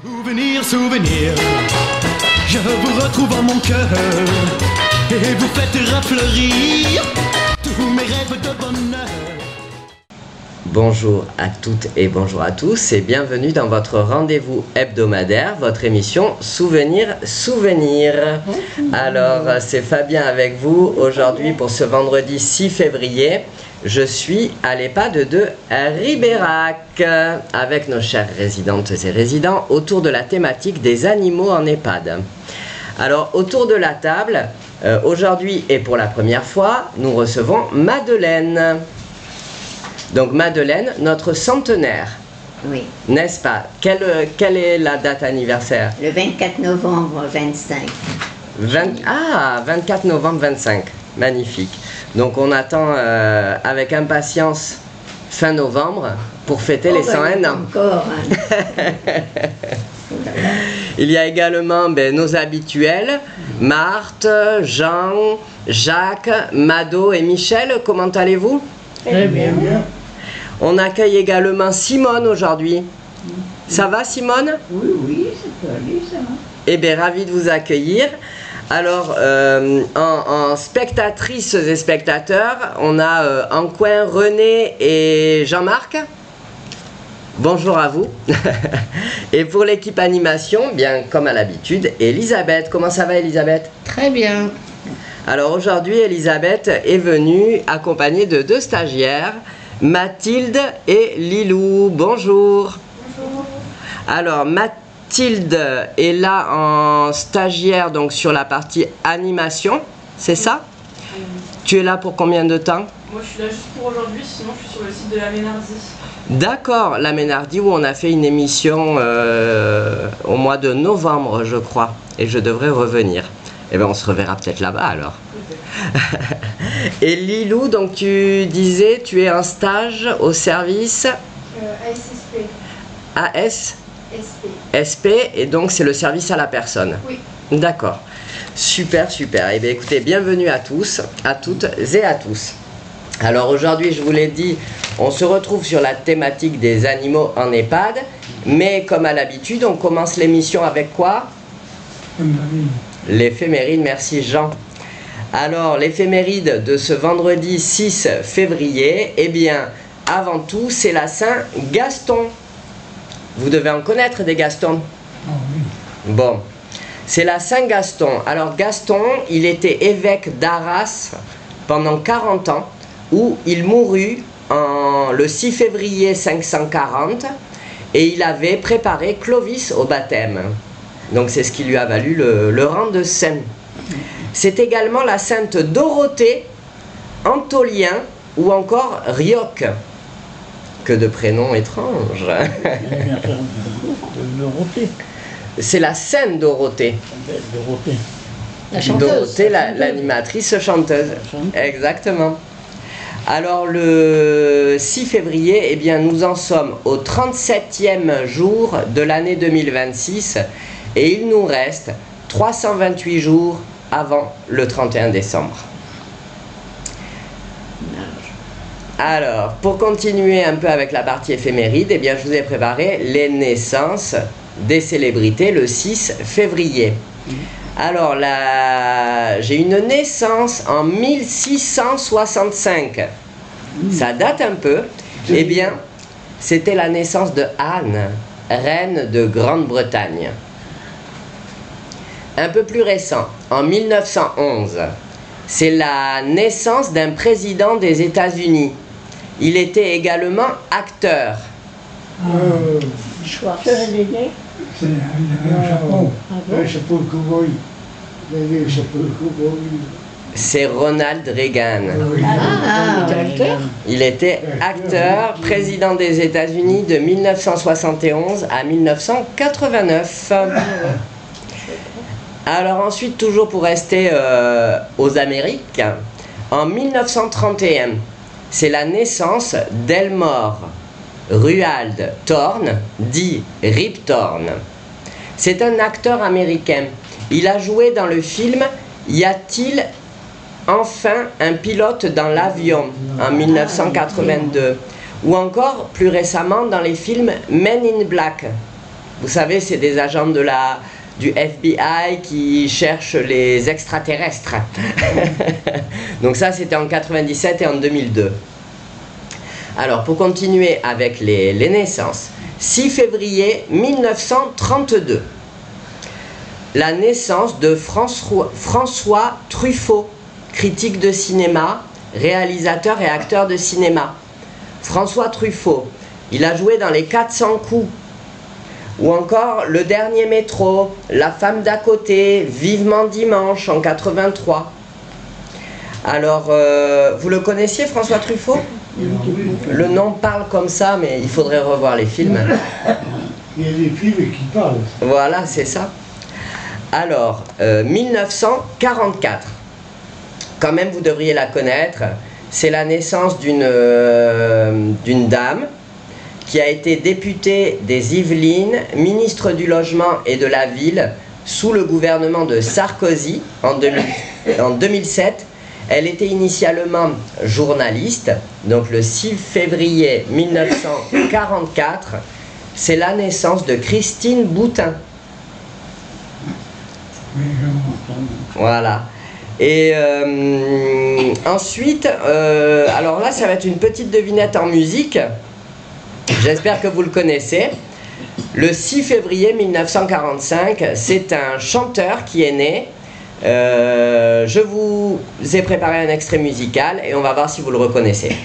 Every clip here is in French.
Souvenir, souvenir, je vous retrouve en mon cœur et vous faites rafleurir tous mes rêves de bonheur. Bonjour à toutes et bonjour à tous et bienvenue dans votre rendez-vous hebdomadaire, votre émission Souvenir, Souvenir. Alors, c'est Fabien avec vous aujourd'hui pour ce vendredi 6 février. Je suis à l'EHPAD de Ribérac avec nos chères résidentes et résidents autour de la thématique des animaux en EHPAD. Alors, autour de la table, aujourd'hui et pour la première fois, nous recevons Madeleine. Donc Madeleine, notre centenaire. Oui. N'est-ce pas? Quelle est la date anniversaire? Le 24 novembre 25. 24 novembre 25. Magnifique. Donc on attend avec impatience fin novembre pour fêter les 101 ans. Encore. Hein. Il y a également nos habituels, Marthe, Jean, Jacques, Mado et Michel. Comment allez-vous? Très bien. On accueille également Simone aujourd'hui. Ça va, Simone? Oui, ça peut aller, ça va. Eh bien, ravi de vous accueillir. Alors, en spectatrices et spectateurs, on a en coin René et Jean-Marc. Bonjour à vous. Et pour l'équipe animation, bien comme à l'habitude, Elisabeth. Comment ça va, Elisabeth? Très bien. Alors aujourd'hui, Elisabeth est venue accompagnée de deux stagiaires, Mathilde et Lilou. Bonjour. Bonjour. Alors Mathilde est là en stagiaire donc sur la partie animation, c'est ça? Tu es là pour combien de temps? Moi je suis là juste pour aujourd'hui, sinon je suis sur le site de la Ménardie. D'accord, la Ménardie où on a fait une émission au mois de novembre je crois, et je devrais revenir. Eh bien, on se reverra peut-être là-bas alors. Et Lilou, donc tu disais, tu es en stage au service ASSP. SP, et donc c'est le service à la personne. Oui. D'accord. Super, super. Eh bien, écoutez, bienvenue à tous, à toutes et à tous. Alors aujourd'hui, je vous l'ai dit, on se retrouve sur la thématique des animaux en EHPAD, mais comme à l'habitude, on commence l'émission avec quoi? L'éphéméride, merci Jean. Alors, l'éphéméride de ce vendredi 6 février, eh bien, avant tout, c'est la Saint-Gaston. Vous devez en connaître des Gastons? Bon, c'est la Saint-Gaston. Alors, Gaston, il était évêque d'Arras pendant 40 ans, où il mourut le 6 février 540, et il avait préparé Clovis au baptême. Donc c'est ce qui lui a valu le rang de saint. C'est également la sainte Dorothée, Antolien ou encore Rioc. Que de prénoms étranges. C'est la sainte Dorothée. La chanteuse. Dorothée, l'animatrice chanteuse. Exactement. Alors le 6 février, eh bien, nous en sommes au 37e jour de l'année 2026. Et il nous reste 328 jours avant le 31 décembre. Alors, pour continuer un peu avec la partie éphéméride, eh bien, je vous ai préparé les naissances des célébrités le 6 février. Alors, j'ai une naissance en 1665. Ça date un peu. Eh bien, c'était la naissance de Anne, reine de Grande-Bretagne. Un peu plus récent, en 1911, c'est la naissance d'un président des États-Unis. Il était également acteur. Schwarzenegger. C'est un chapeau. Un chapeau de cow-boy. Un chapeau de cow-boy. C'est Ronald Reagan. Il était acteur, président des États-Unis de 1971 à 1989. Alors ensuite, toujours pour rester aux Amériques, en 1931, c'est la naissance d'Elmore Ruald Thorne, dit Rip Torn. C'est un acteur américain. Il a joué dans le film Y a-t-il enfin un pilote dans l'avion en 1982, ou encore plus récemment dans les films Men in Black Vous savez, c'est des agents du FBI qui cherchent les extraterrestres. Donc ça, c'était en 97 et en 2002. Alors, pour continuer avec les naissances, 6 février 1932, la naissance de François Truffaut, critique de cinéma, réalisateur et acteur de cinéma. François Truffaut, il a joué dans Les 400 coups, ou encore Le Dernier Métro, La femme d'à côté, Vivement dimanche en 83. Alors, vous le connaissiez, François Truffaut? Le nom parle comme ça, mais il faudrait revoir les films. Il y a des films qui parlent. Voilà, c'est ça. Alors, 1944. Quand même, vous devriez la connaître. C'est la naissance d'une dame qui a été députée des Yvelines, ministre du Logement et de la Ville sous le gouvernement de Sarkozy en 2007. Elle était initialement journaliste, donc le 6 février 1944, c'est la naissance de Christine Boutin. Voilà. Et ensuite, alors là, ça va être une petite devinette en musique. J'espère que vous le connaissez. Le 6 février 1945, c'est un chanteur qui est né. Je vous ai préparé un extrait musical et on va voir si vous le reconnaissez.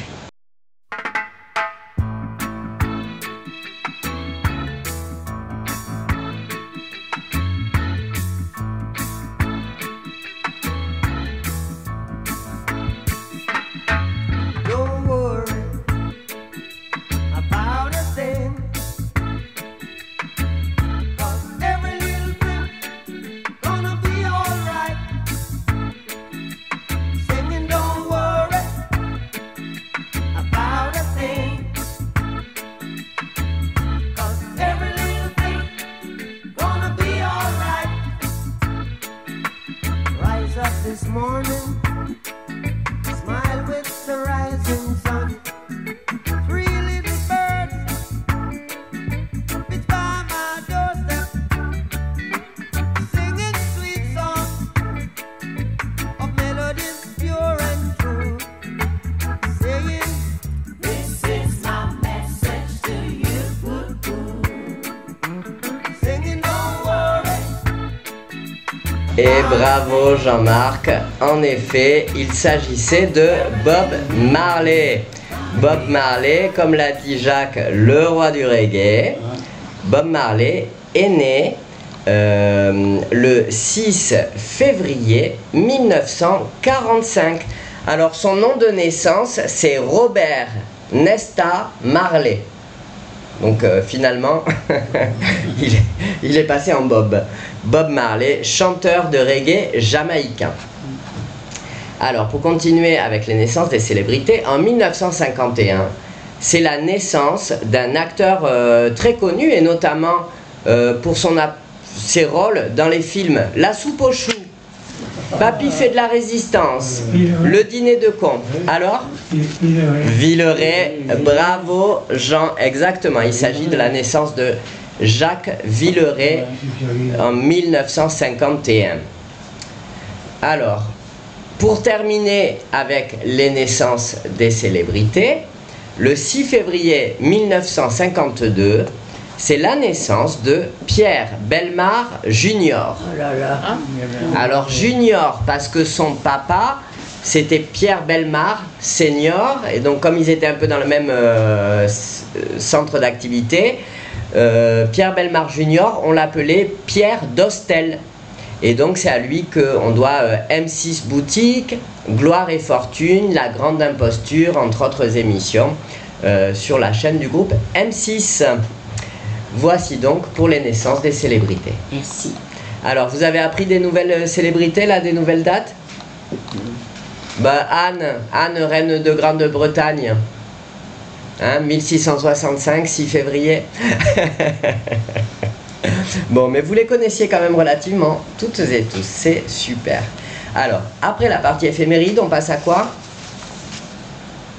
Et bravo Jean-Marc, en effet, il s'agissait de Bob Marley. Bob Marley, comme l'a dit Jacques, le roi du reggae. Bob Marley est né le 6 février 1945. Alors son nom de naissance, c'est Robert Nesta Marley. Donc finalement, il est passé en Bob. Bob Marley, chanteur de reggae jamaïcain. Alors, pour continuer avec les naissances des célébrités, en 1951, c'est la naissance d'un acteur très connu, et notamment pour ses rôles dans les films La soupe aux choux, Papy fait de la résistance, Le dîner de con. Alors Villeray, bravo Jean, exactement, il s'agit de la naissance de Jacques Villeray en 1951. Alors, pour terminer avec les naissances des célébrités, le 6 février 1952, c'est la naissance de Pierre Bellemare Junior. Oh là là. Alors Junior parce que son papa c'était Pierre Bellemare Senior, et donc comme ils étaient un peu dans le même centre d'activité, Pierre Bellemare Junior, on l'appelait Pierre Dostel. Et donc c'est à lui qu'on doit M6 Boutique, Gloire et Fortune, La Grande Imposture, entre autres émissions sur la chaîne du groupe M6. Voici donc pour les naissances des célébrités. Merci. Alors, vous avez appris des nouvelles célébrités, là, des nouvelles dates? Bah, Anne, reine de Grande-Bretagne. Hein, 1665, 6 février. Bon, mais vous les connaissiez quand même relativement, toutes et tous, c'est super. Alors, après la partie éphéméride, on passe à quoi?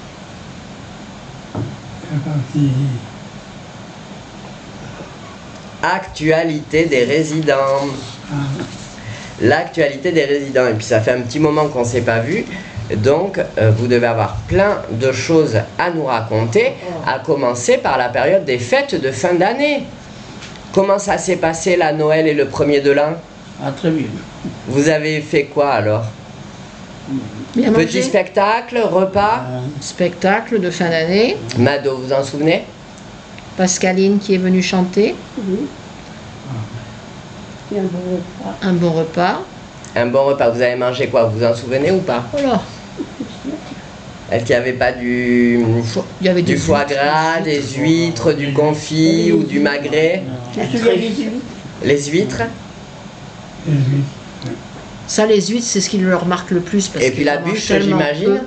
La partie Actualité des résidents. L'actualité des résidents. Et puis ça fait un petit moment qu'on ne s'est pas vu. Donc vous devez avoir plein de choses à nous raconter, à commencer par la période des fêtes de fin d'année. Comment ça s'est passé la Noël et le 1er de l'an? Ah, très bien. Vous avez fait quoi alors? Bien Petit mangé. spectacle, repas? Spectacle de fin d'année. Mado, vous en souvenez? Pascaline qui est venue chanter. Oui. Et un bon repas. Un bon repas. Un bon repas, vous avez mangé quoi? Vous vous en souvenez ou pas? Voilà. Est-ce qu'il n'y avait pas du Il y avait du des foie huîtres. gras, des huîtres, du confit ou du magret? Je me souviens des huîtres. Les huîtres? Ça, les huîtres, c'est ce qui leur marque le plus. Parce Et puis qu'ils la en mangent bûche, tellement j'imagine? peu.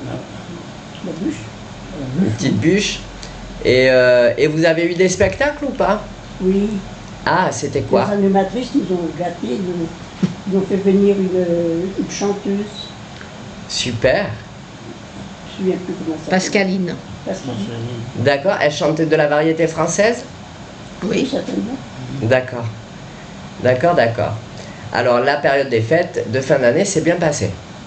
La bûche. Une petite bûche. Et vous avez eu des spectacles ou pas? Oui. Ah, c'était quoi? Les animatrices nous ont gâtés, nous ont fait venir une chanteuse. Super. Je ne me souviens plus comment ça s'appelle. Pascaline. Pascaline. D'accord. Elle chantait de la variété française? Oui, certainement. D'accord. D'accord, d'accord. Alors, la période des fêtes de fin d'année s'est bien passée.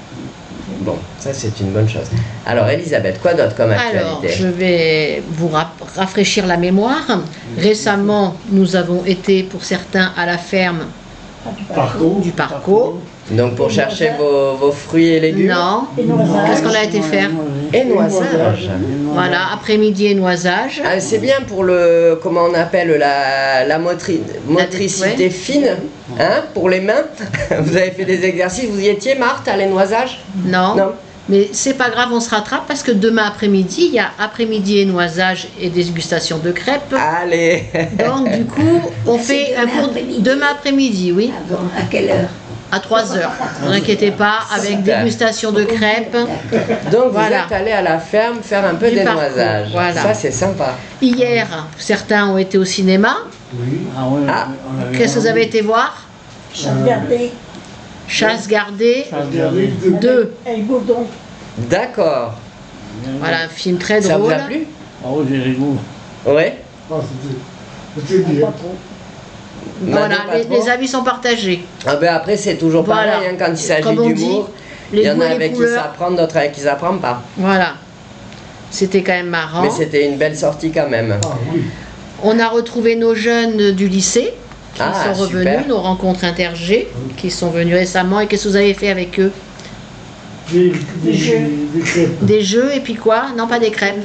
Bon, ça c'est une bonne chose. Alors, Elisabeth, quoi d'autre comme Alors, actualité? je vais vous rafraîchir la mémoire. Récemment, nous avons été, pour certains, à la ferme Ah, du parcours. Parcours. du Parcours. Donc, pour chercher vos fruits et légumes? Non. Et noisages. Qu'est-ce qu'on a été faire? Et noisage. Voilà, après-midi et noisage. Ah, c'est bien pour le, comment on appelle, la motricité ouais. fine, hein, pour les mains. Vous avez fait des exercices, vous y étiez, Marthe, à l'énoisage? Non. Non. Mais c'est pas grave, on se rattrape parce que demain après-midi, il y a après-midi et noisage et dégustation de crêpes. Allez. Donc du coup, on fait un demain cours après-midi. demain après-midi, oui, Ah bon, à quelle heure? à 3 heures. Ne vous inquiétez pas, avec Super. dégustation de crêpes. Donc Voilà. vous êtes allé à la ferme faire un peu Du parcours, d'énoisage. voilà. Ça c'est sympa. Hier, certains ont été au cinéma. Oui. Ah ouais, Ah. on avait Qu'est-ce que vous avez été voir? Regardez. Chasse gardée regardé de 2. Un bourdon. D'accord. Voilà, un film très Ça vous drôle. a plu? Ah Oh, j'ai rigolo. Ouais. Ah, c'était bien. Pas trop. Voilà, Mado, pas trop les avis sont partagés. Ah ben après c'est toujours Voilà. pareil hein, quand il s'agit Comme on d'humour. dit, Il les y en goûts a et les avec qui couleurs. ça prend, d'autres avec qui ça prend pas. Voilà. C'était quand même marrant. Mais c'était une belle sortie quand même. Ah oui. On a retrouvé nos jeunes du lycée qui Ah, sont revenus, super. nos rencontres intergées, qui sont venus récemment. Et qu'est-ce que vous avez fait avec eux? Des jeux. Des crêpes. Des jeux et puis quoi? Non, pas des crêpes.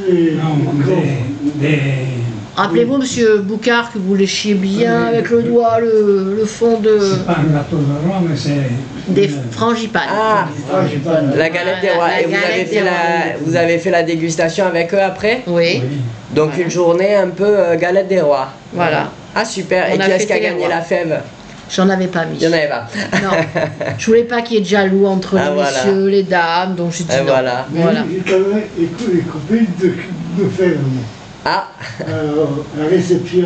Des Rappelez-vous, monsieur Boucard, que vous léchiez bien avec le doigt le fond de C'est pas un gâteau de roi, mais c'est... des frangipanes. Ah, Ah, j'ai pas. la galette des rois. La Et vous avez, galette fait des rois. vous avez fait la dégustation avec eux après? Oui, Donc Voilà. une journée un peu galette des rois. voilà. Ah super. On Et a qui est-ce fêté qui a les gagné rois. la fève? J'en avais pas mis. Il n'y en avait pas. Non. Je voulais pas qu'il y ait de jaloux entre Ah, les voilà. messieurs, les dames, donc j'ai dit Et non. voilà. Mais Voilà. j'ai quand même les copains de ferme. Ah, La réception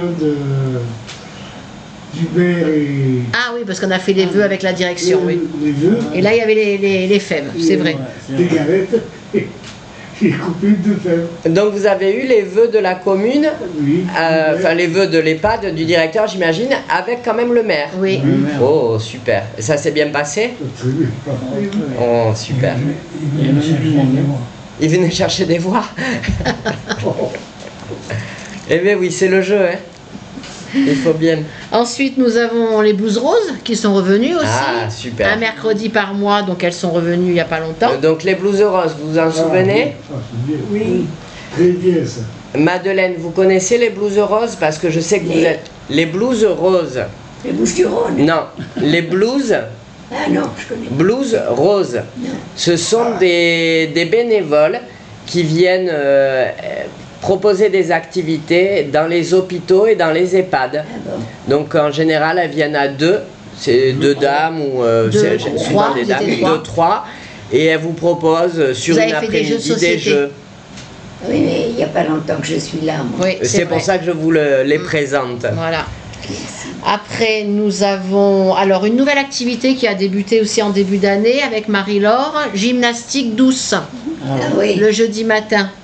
du maire et Ah oui, parce qu'on a fait des vœux avec la direction, oui. les vœux, Et là, il y avait les fèves, c'est vrai. des galettes et les copains de ferme. donc vous avez eu les vœux de la commune, Oui. enfin les vœux de l'EHPAD, du directeur j'imagine, avec quand même le maire. Oui. Oh super. Et ça s'est bien passé? Très bien. Oh super. Il vient chercher des rois. Il venait chercher des voix. Eh bien oui, c'est le jeu, hein. Il faut bien. Ensuite, nous avons les blouses roses qui sont revenues aussi. Ah, super. Un mercredi par mois, donc elles sont revenues il n'y a pas longtemps. Donc les blouses roses, vous vous en souvenez? Ah, c'est bien. Oui. Très bien ça. Madeleine, vous connaissez les blouses roses? Parce que je sais que vous Les- êtes... Les blouses roses. Les Bouches-du-Rhône. Non, les blouses... Ah non, je connais pas. Blues Rose. Ce sont des bénévoles qui viennent proposer des activités dans les hôpitaux et dans les EHPAD. Ah bon. Donc en général, elles viennent à deux, c'est deux dames ou Deux, c'est trois, souvent des ils dames, étaient trois. deux, trois, et elles vous proposent sur Vous une avez fait des jeux de après-midi des société. jeux. Oui, mais il n'y a pas longtemps que je suis là, moi. Oui, C'est pour vrai. ça que je vous les présente. Voilà. Après, nous avons alors une nouvelle activité qui a débuté aussi en début d'année avec Marie-Laure, gymnastique douce, Ah oui. le jeudi matin.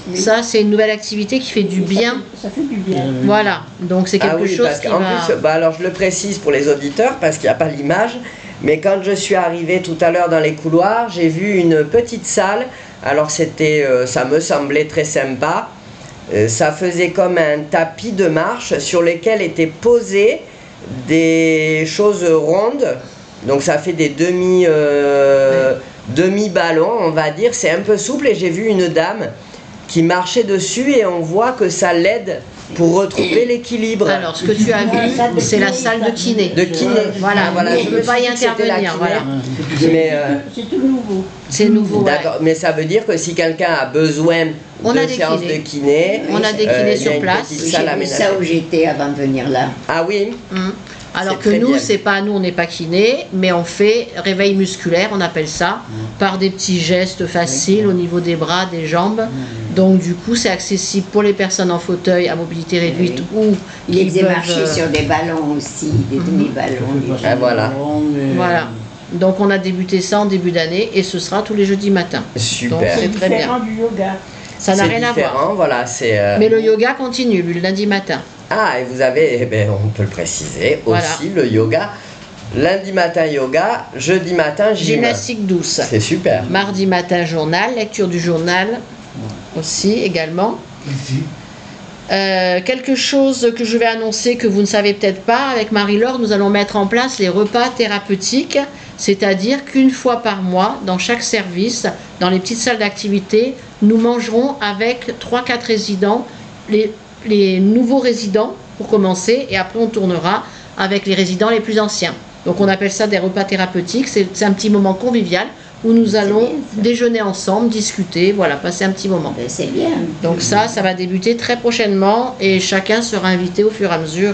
Ça, c'est une nouvelle activité qui fait du bien. Ça fait du bien. Voilà, donc c'est quelque chose parce qui qu'en va... plus, alors je le précise pour les auditeurs parce qu'il n'y a pas l'image, mais quand je suis arrivé tout à l'heure dans les couloirs, j'ai vu une petite salle. Alors c'était, ça me semblait très sympa. Ça faisait comme un tapis de marche sur lequel étaient posées des choses rondes. Donc ça fait des demi-ballons, on va dire. C'est un peu souple et j'ai vu une dame qui marchait dessus et on voit que ça l'aide pour retrouver l'équilibre. Alors, ce que tu as vu, c'est la salle de kiné. De kiné. Voilà, je je ne me peux pas suis y dit que c'était la intervenir. kiné. Voilà. Mais, C'est tout nouveau. C'est nouveau. Ouais. d'accord, mais ça veut dire que si quelqu'un a besoin On de a des séances kinés. de kiné, On a des il y kinés a sur une place. petite J'ai salle vu aménagée. ça où j'étais avant de venir là. Ah oui, Alors C'est que très nous, bien. c'est pas nous, on n'est pas kiné, mais on fait réveil musculaire, on appelle ça, par des petits gestes faciles au niveau des bras, des jambes. Donc du coup, c'est accessible pour les personnes en fauteuil à mobilité réduite ou Il qui les faisait peuvent, marcher sur des ballons aussi, des demi-ballons. Ah, voilà. Voilà. Donc on a débuté ça en début d'année et ce sera tous les jeudis matins. super. Donc, c'est très différent bien. du yoga. Ça n'a C'est rien à voir. différent, voilà, c'est... Mais le yoga continue, lui, le lundi matin. Ah, et vous avez, eh ben, on peut le préciser, Voilà. aussi le yoga. Lundi matin yoga, jeudi matin gym. Gymnastique douce. C'est super. Mardi matin journal, lecture du journal aussi également. Quelque chose que je vais annoncer que vous ne savez peut-être pas, avec Marie-Laure, nous allons mettre en place les repas thérapeutiques, c'est-à-dire qu'une fois par mois, dans chaque service, dans les petites salles d'activité, nous mangerons avec 3-4 résidents, les nouveaux résidents pour commencer, et après on tournera avec les résidents les plus anciens. Donc on appelle ça des repas thérapeutiques, c'est un petit moment convivial où nous allons bien, ça. déjeuner ensemble, discuter, voilà, passer un petit moment. Ben, c'est bien. Donc ça va débuter très prochainement et chacun sera invité au fur et à mesure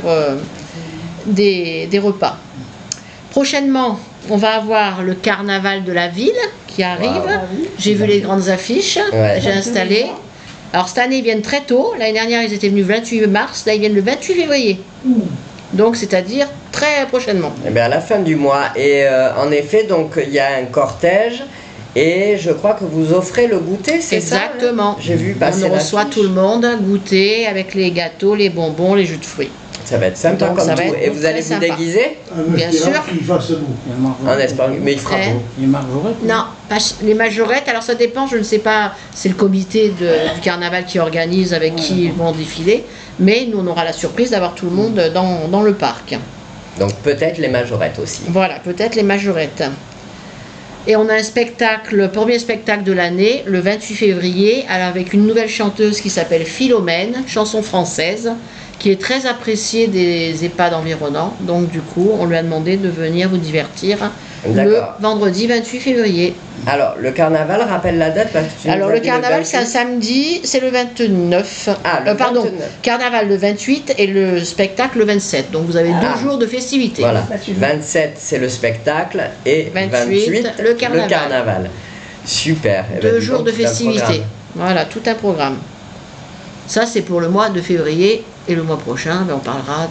des repas. Prochainement, on va avoir le carnaval de la ville qui arrive. Wow. J'ai vu les grandes affiches, Ouais. j'ai installé. Alors cette année, ils viennent très tôt. L'année dernière, ils étaient venus le 28 mars. Là, ils viennent le 28 février. Donc, c'est-à-dire très prochainement. Eh bien, à la fin du mois. Et en effet, donc, il y a un cortège. Et je crois que vous offrez le goûter, c'est ça? Exactement. J'ai vu passer On reçoit l'affiche. tout le monde, goûter avec les gâteaux, les bonbons, les jus de fruits. Ça va être sympa Donc, comme ça va tout. être Et vous très allez vous sympa. déguiser Bien sûr. Il fasse beau. en espagnol. Mais il fera Très. beau. Les margerettes. Non, pas les majorettes, alors ça dépend, je ne sais pas, c'est le comité du carnaval qui organise avec qui ils vont défiler, mais nous on aura la surprise d'avoir tout le monde dans le parc. Donc peut-être les majorettes aussi. Voilà, peut-être les majorettes. Et on a un spectacle, premier spectacle de l'année, le 28 février, alors avec une nouvelle chanteuse qui s'appelle Philomène, chanson française, qui est très appréciée des EHPAD environnants. Donc du coup, on lui a demandé de venir vous divertir le D'accord. vendredi 28 février. Alors, le carnaval, rappelle la date parce que tu nous Alors as le dit carnaval c'est un 28. samedi, c'est le 29. Ah, le Pardon, 29. carnaval le 28 et le spectacle le 27. Donc vous avez Ah. 2 jours de festivité. Voilà, Pas celui- 27 c'est le spectacle et 28, 28 le carnaval. carnaval. Super. Eh ben, 2 dis jours donc, de tout un festivité. programme. Voilà, tout un programme. Ça c'est pour le mois de février et le mois prochain, ben, on parlera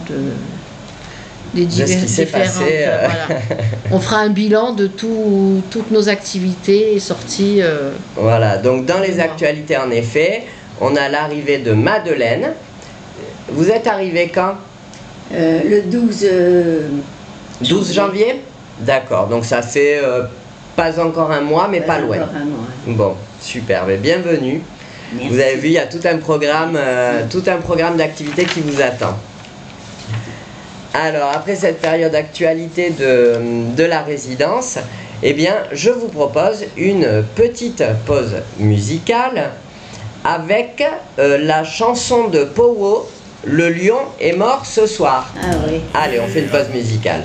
des ce qui s'est différentes. passé, Voilà. On fera un bilan de toutes nos activités et sorties. Voilà, donc dans les Voilà. actualités en effet, on a l'arrivée de Madeleine. Vous êtes arrivé quand? Le 12 12 janvier? D'accord, donc ça fait pas encore un mois mais pas loin. encore un mois. Bon, super, mais bienvenue. Merci. Vous avez vu, il y a tout un programme d'activités qui vous attend. Alors, après cette période d'actualité de la résidence, eh bien, je vous propose une petite pause musicale avec la chanson de Powo, Le lion est mort ce soir. Ah oui. Allez, on fait une pause musicale.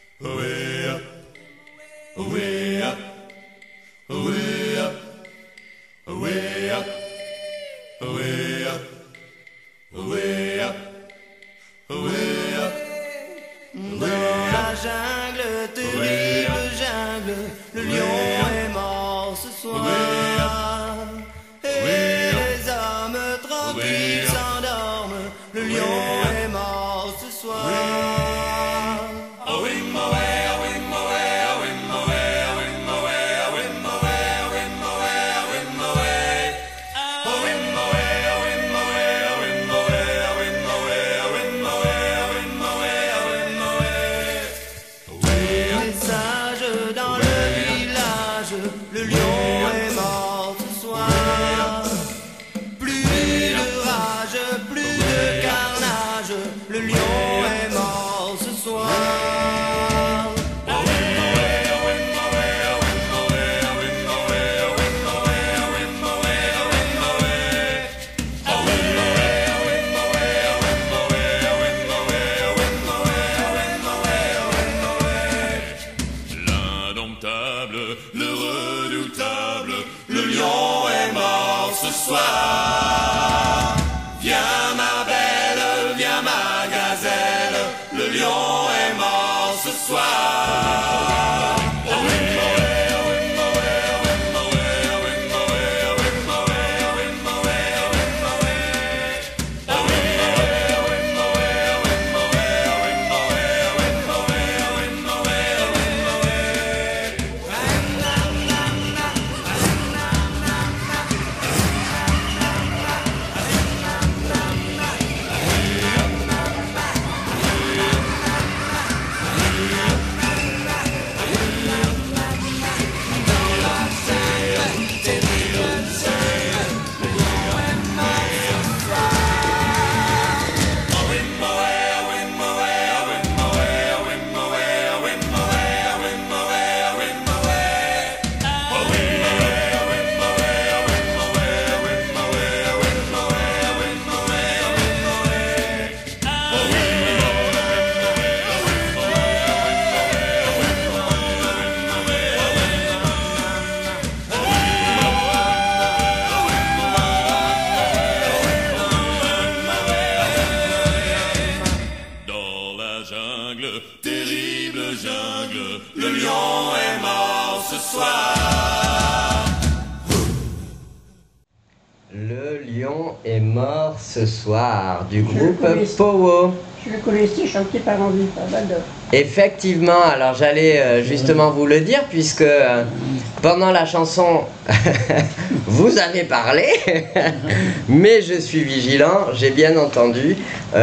Dans la jungle, terrible jungle, le lion est mort ce soir. Et les hommes tranquilles s'endorment, le lion est mort ce soir. soir. Viens ma belle, viens ma gazelle, le lion est mort ce soir. Le lion est mort ce soir du groupe Powo. Je le connaissais chanté par Henri Pavador. Effectivement, alors j'allais justement vous le dire puisque pendant la chanson vous avez parlé, mais je suis vigilant, j'ai bien entendu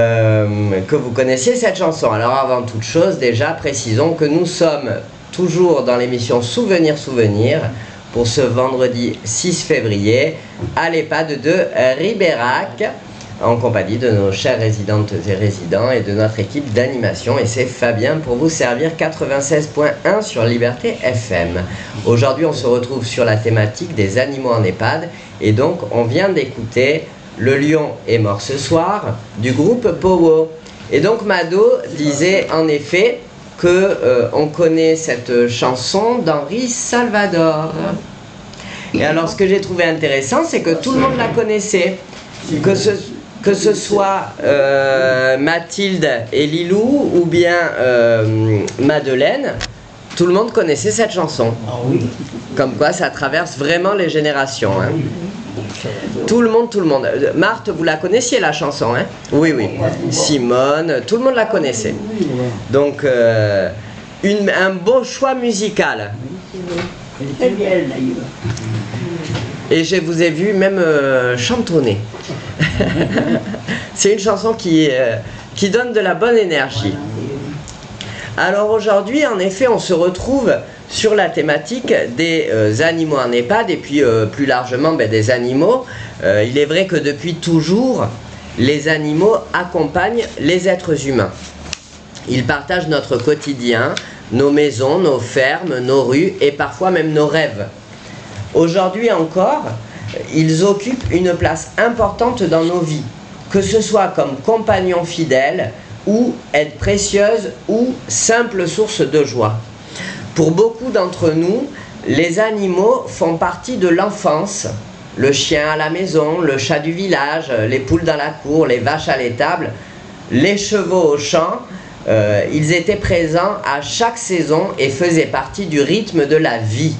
que vous connaissiez cette chanson. Alors avant toute chose, déjà précisons que nous sommes toujours dans l'émission Souvenir pour ce vendredi 6 février à l'EHPAD de Ribérac, en compagnie de nos chères résidentes et résidents et de notre équipe d'animation. Et c'est Fabien pour vous servir 96.1 sur Liberté FM. Aujourd'hui, on se retrouve sur la thématique des animaux en EHPAD. Et donc, on vient d'écouter Le lion est mort ce soir du groupe Powo. Et donc, Mado disait en effet que on connaît cette chanson d'Henri Salvador. Et alors, ce que j'ai trouvé intéressant, c'est que tout le monde la connaissait. Que ce soit Mathilde et Lilou ou bien Madeleine, tout le monde connaissait cette chanson. Ah oui. Comme quoi, ça traverse vraiment les générations. Hein. Tout le monde. Marthe, vous la connaissiez la chanson, hein? Oui. Simone, tout le monde la connaissait. Donc, un beau choix musical. Très bien d'ailleurs. Et je vous ai vu même chantonner. C'est une chanson qui donne de la bonne énergie. Alors aujourd'hui, en effet, on se retrouve sur la thématique des animaux en EHPAD et puis plus largement des animaux. Il est vrai que depuis toujours, les animaux accompagnent les êtres humains. Ils partagent notre quotidien, nos maisons, nos fermes, nos rues et parfois même nos rêves. Aujourd'hui encore, ils occupent une place importante dans nos vies, que ce soit comme compagnons fidèles ou aide précieuse ou simple source de joie. Pour beaucoup d'entre nous, les animaux font partie de l'enfance. Le chien à la maison, le chat du village, les poules dans la cour, les vaches à l'étable, les chevaux au champ, ils étaient présents à chaque saison et faisaient partie du rythme de la vie.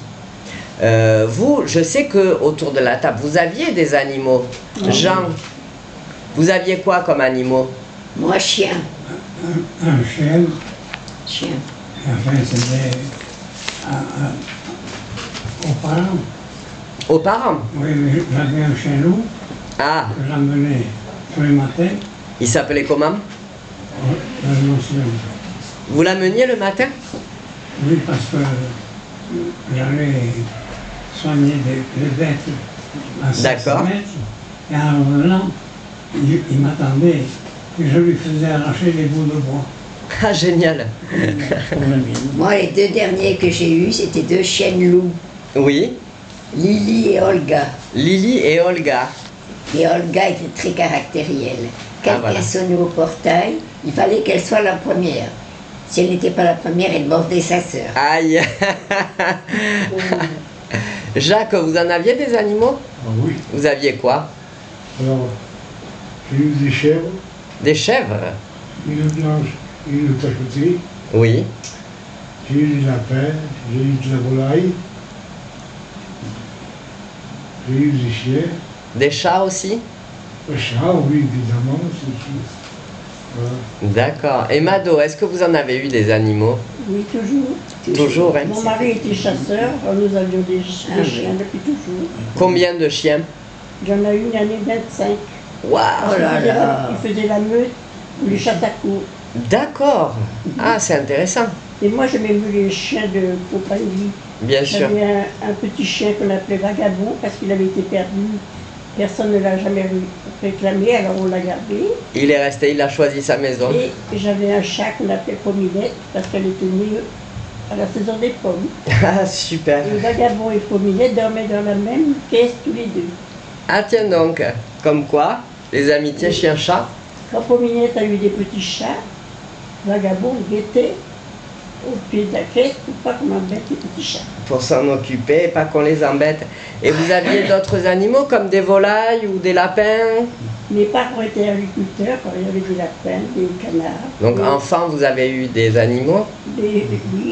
Vous, je sais que autour de la table, vous aviez des animaux. Jean, vous aviez quoi comme animaux? Moi, chien. Un chien. Chien. Et enfin, c'était aux parents. Aux parents? Oui, j'avais un chien loup. Ah. Que j'emmenais tous les matins. Il s'appelait comment? Je m'en souviens. Vous l'ameniez le matin? Oui, parce que j'allais soigner les bêtes à 500 mètres. Et en revenant, il m'attendait et je lui faisais arracher les bouts de bois. Ah, génial. Moi, les deux derniers que j'ai eus, c'était deux chiennes loups. Oui. Lily et Olga. Lily et Olga. Et Olga était très caractérielle. Quelqu'un voilà. sonnait au portail, il fallait qu'elle soit la première. Si elle n'était pas la première, elle mordait sa sœur. Aïe. Jacques, vous en aviez des animaux? Ah oui. Vous aviez quoi? Alors, j'ai eu des chèvres. Des chèvres? Une blanche, une tachetée. Oui. J'ai eu des lapins, j'ai eu de la volaille. J'ai eu des chiens. Des chats aussi? Le chat, oui, évidemment. Voilà. D'accord. Et Mado, est-ce que vous en avez eu des animaux? Oui, toujours. Toujours, hein? Mon mari était chasseur, nous avions des chiens depuis toujours. Combien de chiens? J'en ai eu une année 25. Waouh! Oh là là. Il faisait la meute ou les chats à cour. D'accord. Ah, c'est intéressant. Et moi, j'aimais mieux les chiens de compagnie. Bien sûr. J'avais un petit chien qu'on appelait Vagabond parce qu'il avait été perdu. Personne ne l'a jamais réclamé, alors on l'a gardé. Il est resté, il a choisi sa maison. Et j'avais un chat qu'on appelait Pominette parce qu'elle était née à la saison des pommes. Ah, super. Et Vagabond et Pominette dormaient dans la même caisse tous les deux. Ah, tiens donc. Comme quoi, les amitiés chien-chat. Quand Pominette a eu des petits chats, Vagabond guettait au pied de la caisse pour pas qu'on embête les petits chats. Pour s'en occuper, pas qu'on les embête. Et vous aviez d'autres animaux comme des volailles ou des lapins? Mes parents étaient agriculteurs, quand il y avait des lapins, des canards. Donc enfant, vous avez eu des animaux? Oui,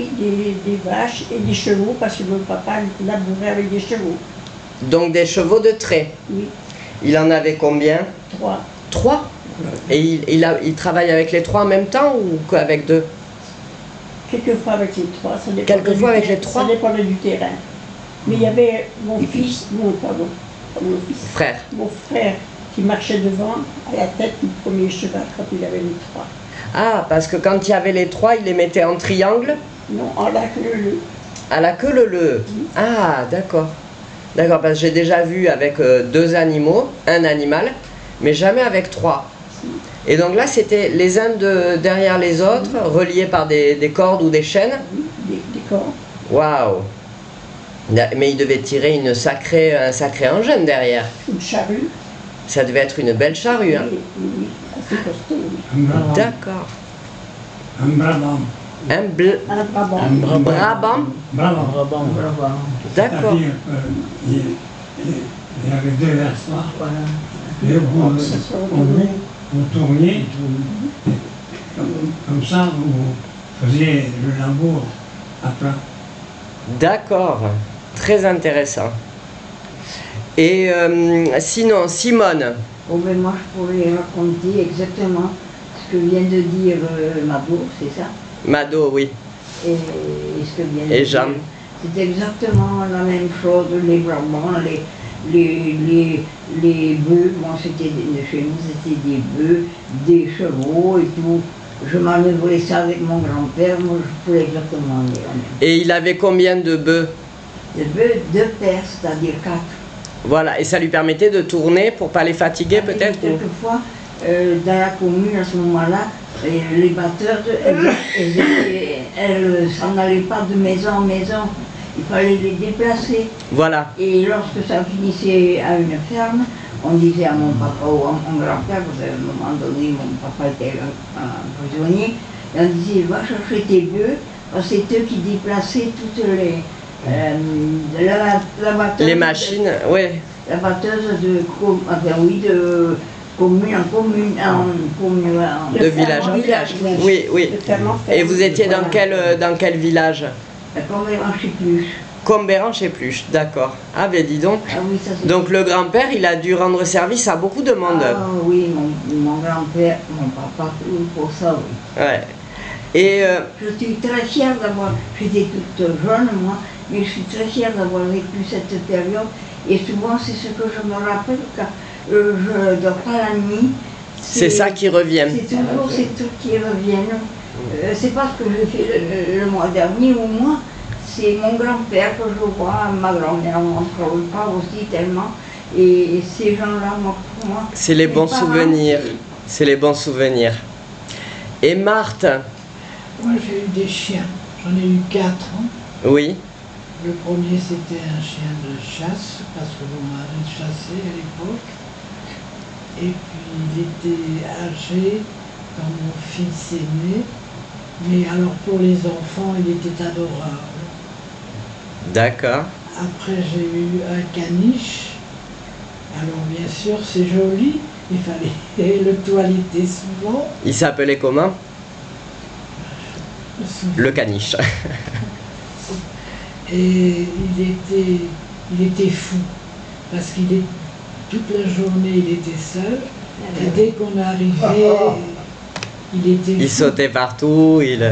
des vaches et des chevaux, parce que mon papa labourait avec des chevaux. Donc des chevaux de trait? Oui. Il en avait combien? 3. 3? Et il travaille avec les 3 en même temps ou qu'avec 2? Quelquefois avec les 3, ça dépendait Quelquefois avec les 3? Ça dépendait du terrain. Mais il y avait mon fils, non pardon, pas mon fils, Frère. mon frère qui marchait devant à la tête du premier cheval quand il avait les 3. Ah, parce que quand il y avait les 3, il les mettait en triangle? Non, en la queue leu. À la queue leu. Oui. Ah, d'accord. D'accord, parce que j'ai déjà vu avec 2 animaux, un animal, mais jamais avec 3. Et donc là, c'était les uns derrière les autres, reliés par des cordes ou des chaînes? Oui, des cordes. Waouh! Mais il devait tirer un sacré engin derrière. Une charrue. Ça devait être une belle charrue, hein? Oui, oui, assez costaud, oui. Un Brabant. D'accord. Un Brabant. Un Brabant. Un Brabant? Brabant. D'accord. C'est-à-dire qu'il y avait 2 versoirs. Voilà. Et vous tourniez, comme ça, vous faisiez le labour à plat. D'accord. Très intéressant. Et sinon, Simone? Oh, ben moi, je pourrais raconter exactement ce que vient de dire Mado, c'est ça? Mado, oui. Et ce que vient de Et dire. Jean? C'est exactement la même chose, les Brabants, les bœufs, moi c'était chez nous c'était des bœufs, des chevaux et tout. Je manœuvrais ça avec mon grand-père, moi je pouvais exactement dire. Et il avait combien de bœufs? Des bœufs, 2 paires, c'est-à-dire 4. Voilà, et ça lui permettait de tourner pour pas les fatiguer peut-être? ou- Quelquefois, dans la commune à ce moment-là, les batteurs, elles s'en allaient pas de maison en maison. Il fallait les déplacer. Voilà. Et lorsque ça finissait à une ferme, on disait à mon papa ou à mon grand-père, parce qu'à un moment donné, mon papa était un prisonnier, et on disait, va chercher tes bœufs, parce que c'est eux qui déplaçaient toutes les... la batteuse, Les machines, oui. La batteuse de commune en commune, De village en village. Oui, oui. Et vous étiez dans quel village? Combéran-chez-Pluche. Combéran-chez-Pluche, d'accord. Ah ben dis donc. Ah oui, ça, Donc le grand-père, il a dû rendre service à beaucoup de monde. Ah oui, mon grand-père, mon papa, pour ça, oui. Ouais. Et je suis très fière d'avoir, j'étais toute jeune moi, mais je suis très fière d'avoir vécu cette période. Et souvent c'est ce que je me rappelle quand je ne dors pas la nuit. c'est ça qui revient. C'est toujours ces trucs qui reviennent. C'est pas ce que j'ai fait le mois dernier ou moi, c'est mon grand-père que je vois, ma grand-mère, on ne parle pas aussi tellement. Et ces gens-là, moi, pour moi... C'est les bons parents, souvenirs. C'est les bons souvenirs. Et Marthe? Moi j'ai eu des chiens, j'en ai eu 4. Oui. Le premier c'était un chien de chasse, parce que mon mari chassait à l'époque. Et puis il était âgé quand mon fils est né. Mais alors pour les enfants, il était adorable. D'accord. Après, j'ai eu un caniche. Alors, bien sûr, c'est joli. Il fallait le toiletter souvent. Il s'appelait comment? Le caniche. Et il était fou. Parce toute la journée, il était seul. Et dès qu'on arrivait, il était fou. Il sautait partout. Il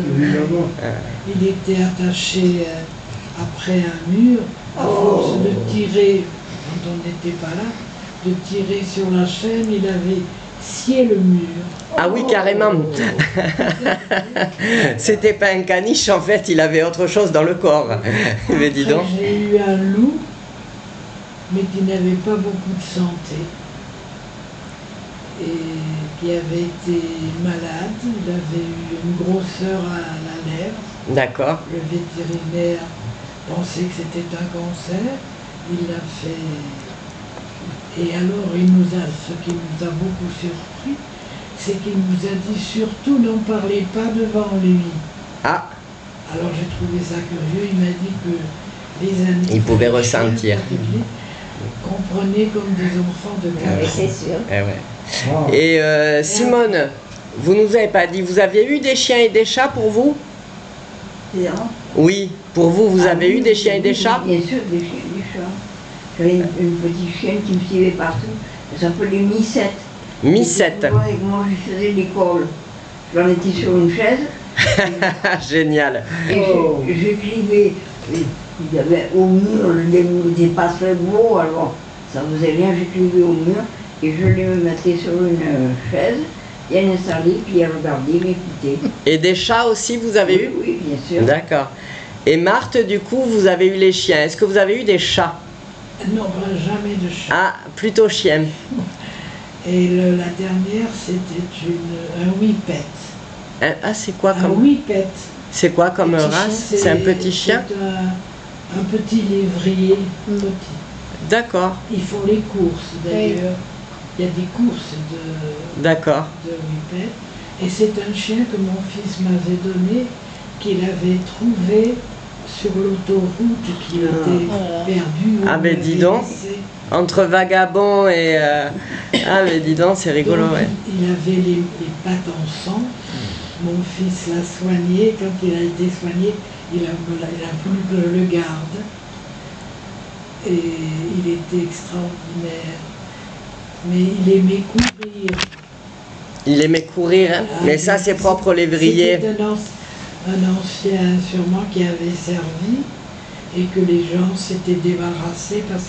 était attaché après un mur, à force de tirer, quand on n'était pas là, de tirer sur la chaîne, il avait scié le mur. Ah oui, carrément. C'était pas un caniche, en fait, il avait autre chose dans le corps. Mais dis donc. J'ai eu un loup, mais qui n'avait pas beaucoup de santé. Et qui avait été malade, il avait eu une grosseur à la lèvre. D'accord. Le vétérinaire pensait que c'était un cancer, il l'a fait. Et alors, ce qui nous a beaucoup surpris, c'est qu'il nous a dit surtout n'en parlez pas devant lui. Ah. Alors j'ai trouvé ça curieux, il m'a dit que les animaux... Il pouvait ressentir. Comprenaient comme des enfants de 4 ans. Oui, c'est sûr. Eh ouais. Et Simone, vous nous avez pas dit, vous aviez eu des chiens et des chats pour vous? Non. Oui, pour vous, vous avez eu des chiens et des chats? Bien sûr, des chiens et des chats. J'avais une petite chienne qui me suivait partout. Elle s'appelait Missette. Missette. Avec moi, je faisais l'école. J'en étais sur une chaise. Génial. Et j'écrivais. Il y avait au mur, les mots n'étaient pas très beaux, alors ça faisait rien, j'écrivais au mur. Et je les mettais sur une chaise. Et elle installait, puis elle regardait, m'écoutait. Et des chats aussi, vous avez eu? Oui, bien sûr. D'accord. Et Marthe, du coup, vous avez eu les chiens. Est-ce que vous avez eu des chats? Non, jamais de chat. Ah, plutôt chien. Et la dernière, c'était un whippet. Ah, c'est quoi comme... Un whippet. C'est quoi comme race? C'est un petit chien? C'est un petit lévrier, petit. D'accord. Ils font les courses, d'ailleurs. Il y a des courses de whippet. Et c'est un chien que mon fils m'avait donné, qu'il avait trouvé sur l'autoroute, qu'il était perdu. Ah ben dis donc, entre vagabond et... Ah mais dis donc, c'est rigolo, donc, ouais. Il avait les pattes en sang. Mon fils l'a soigné. Quand il a été soigné, il a voulu que je le garde. Et il était extraordinaire. Mais il aimait courir. Il aimait courir, hein. Mais ça c'est propre au lévrier. C'était un ancien sûrement qui avait servi et que les gens s'étaient débarrassés parce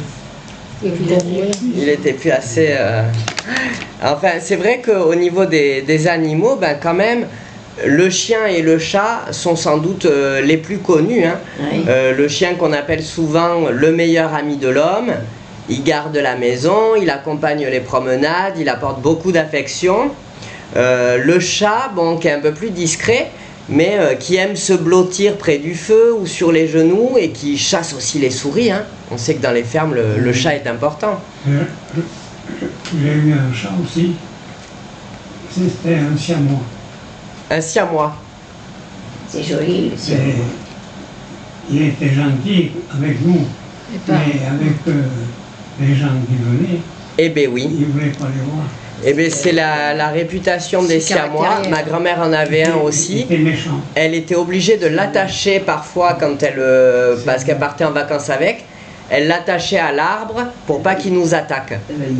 qu'il était plus assez... Enfin, c'est vrai qu'au niveau des animaux, ben, quand même, le chien et le chat sont sans doute les plus connus. Hein. Oui. Le chien qu'on appelle souvent le meilleur ami de l'homme, il garde la maison, il accompagne les promenades, il apporte beaucoup d'affection. Le chat, bon, qui est un peu plus discret, mais qui aime se blottir près du feu ou sur les genoux et qui chasse aussi les souris. Hein. On sait que dans les fermes, le chat est important. J'ai eu un chat aussi. C'était un siamois. Un siamois. C'est joli, le siamois. Il était gentil avec nous, mais avec les gens qui venaient, eh ben oui. il ne voulait pas les voir. Eh bien, c'est la réputation des siamois. Ma grand-mère en avait un aussi. Il était méchant. Elle était obligée de l'attacher parfois quand parce qu'elle partait en vacances avec. Elle l'attachait à l'arbre pour pas qu'il nous attaque.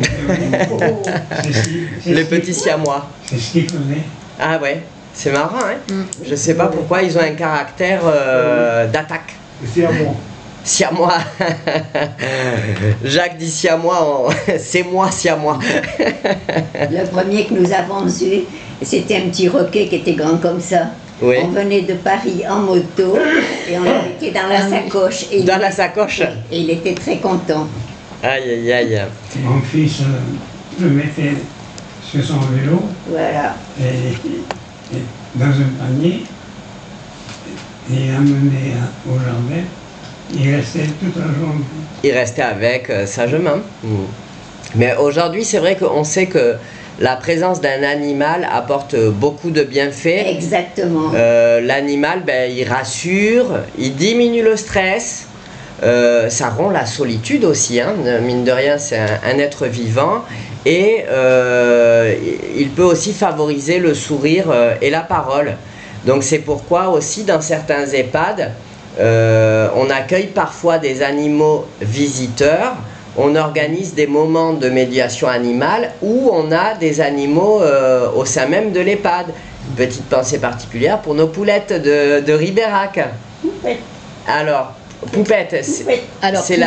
Les petits siamois. C'est ce qu'il faisait. Ah ouais, c'est marrant, hein. Je sais pas pourquoi ils ont un caractère d'attaque. Siamois. Siamois. Jacques dit siamois, c'est moi siamois. Le premier que nous avons eu, c'était un petit roquet qui était grand comme ça. Oui. On venait de Paris en moto et on le mettait dans la sacoche. Et dans la sacoche. Et il était très content. Aïe aïe aïe. Mon fils le mettait sur son vélo. Voilà. Et dans un panier. Et l'amenait au jardin. Il restait toute la journée. Il restait avec sagement. Mais aujourd'hui, c'est vrai qu'on sait que la présence d'un animal apporte beaucoup de bienfaits. Exactement. L'animal, ben, il rassure, il diminue le stress. ça rend la solitude aussi, hein. Mine de rien, c'est un être vivant, et il peut aussi favoriser le sourire et la parole. Donc c'est pourquoi aussi dans certains EHPAD, on accueille parfois des animaux visiteurs, on organise des moments de médiation animale où on a des animaux au sein même de l'EHPAD. Une petite pensée particulière pour nos poulettes de Ribérac. Alors, Poupette, c'est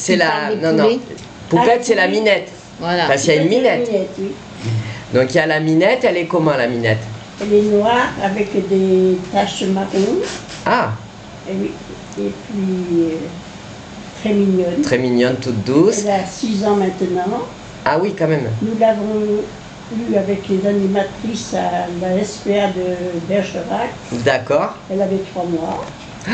la minette. Voilà. Parce qu'il y a une minette. Oui. Donc il y a la minette, elle est comment la minette? Elle est noire avec des taches marron. Ah. Et, oui. Et puis très mignonne. Très mignonne, toute douce. Elle a 6 ans maintenant. Ah oui, quand même. Nous l'avons eue avec les animatrices à la SPA de Bergerac. D'accord. Elle avait 3 mois.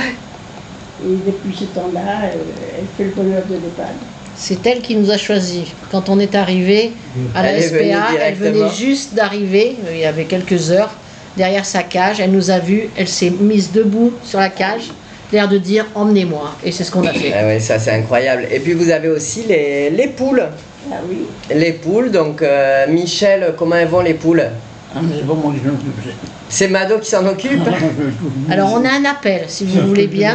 Et depuis ce temps-là, elle fait le bonheur de l'EHPAD. C'est elle qui nous a choisis. Quand on est arrivé à la SPA, elle venait juste d'arriver, il y avait quelques heures, derrière sa cage. Elle nous a vus, elle s'est mise debout sur la cage, l'air de dire « emmenez-moi ». Et c'est ce qu'on a fait. Ah oui, ça c'est incroyable. Et puis vous avez aussi les poules. Ah oui. Les poules, donc Michel, comment elles vont les poules? C'est pas moi qui s'en occupe. C'est Mado qui s'en occupe? Alors on a un appel, si vous voulez bien.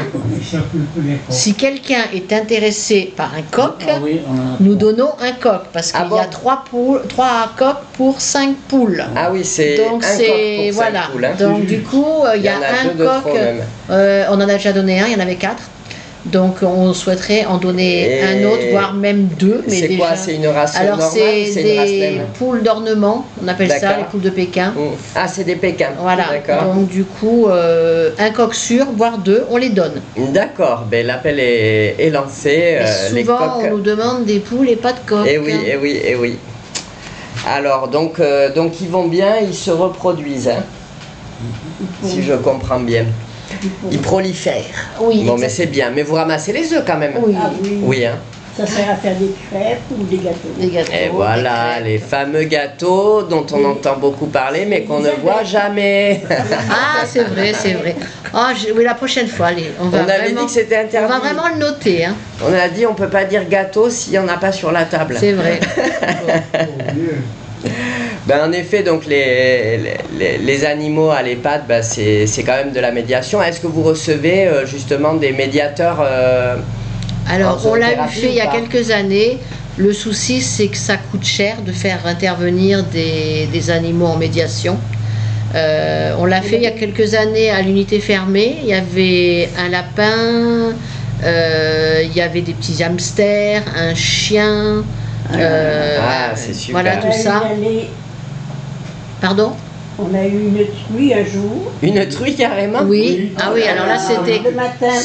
Si quelqu'un est intéressé par un coq, nous donnons un coq, parce qu'il y a 3 coqs pour 5 poules. Ah oui, c'est un coq pour 5 poules. Hein. Donc du coup, il y a un coq, on en a déjà donné un, il y en avait 4. Donc on souhaiterait en donner un autre, voire même 2. C'est quoi? C'est une race normale? Alors c'est des poules d'ornement, on appelle ça les poules de Pékin. Ah, c'est des Pékins. Voilà, donc du coup, un coq sûr, voire 2, on les donne. D'accord, ben, l'appel est lancé. Souvent on nous demande des poules et pas de coq. Eh oui, eh oui, eh oui. Alors donc ils vont bien, ils se reproduisent, hein, si je comprends bien. Ils prolifèrent. Oui. Bon, mais c'est bien. Mais vous ramassez les œufs quand même. Oui. Ah, oui. Oui, hein. Ça sert à faire des crêpes ou des gâteaux. Et voilà, les fameux gâteaux dont on entend beaucoup parler, mais qu'on ne voit jamais. Ah, c'est vrai, c'est vrai. Ah, oui, la prochaine fois, allez, on avait dit que c'était interdit. On va vraiment le noter. Hein. On a dit on ne peut pas dire gâteau s'il n'y en a pas sur la table. C'est vrai. Ben, en effet, donc les animaux à l'EHPAD, ben, c'est quand même de la médiation. Est-ce que vous recevez justement des médiateurs Alors, on l'a fait il y a quelques années. Le souci, c'est que ça coûte cher de faire intervenir des animaux en médiation. On l'a fait il y a quelques années à l'unité fermée. Il y avait un lapin, il y avait des petits hamsters, un chien. C'est super. Voilà tout ça. Pardon? On a eu une truie un jour. Une truie carrément? Oui. Ah oui, alors là c'était... Le matin,